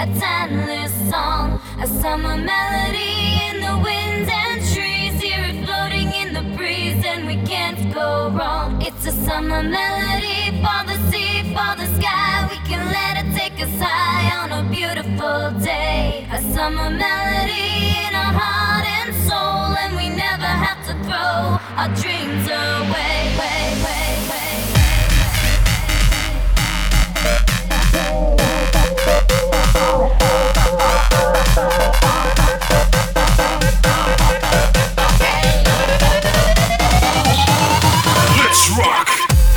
a timeless song, a summer melody in the winds and trees. Hear it floating in the breeze, and we can't go wrong. It's a summer melody for the sea, for the sky. We can let it take us high on a beautiful day. A summer melody in our heart and soul, and we never have to throw our dreams away. Let's rock!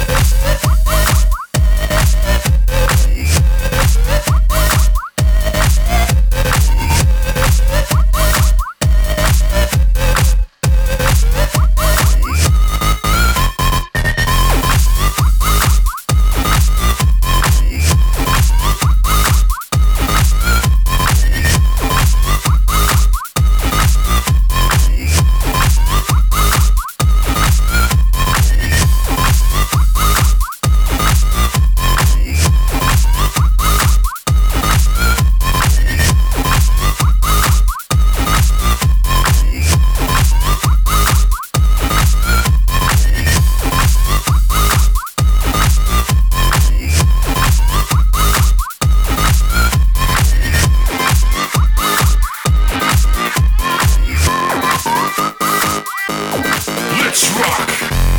Let's rock!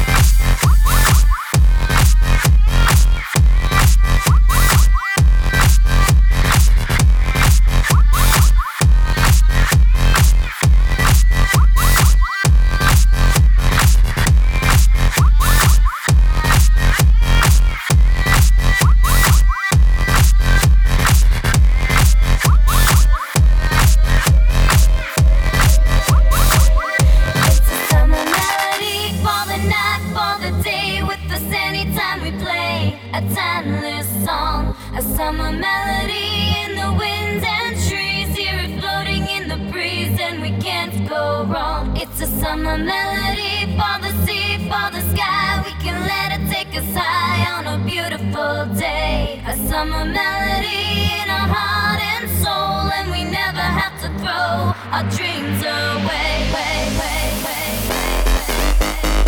A timeless song, a summer melody in the winds and trees. Hear it floating in the breeze, and we can't go wrong. It's a summer melody for the sea, for the sky. We can let it take us high on a beautiful day. A summer melody in our heart and soul, and we never have to throw our dreams away.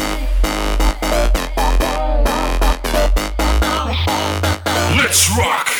Let's rock!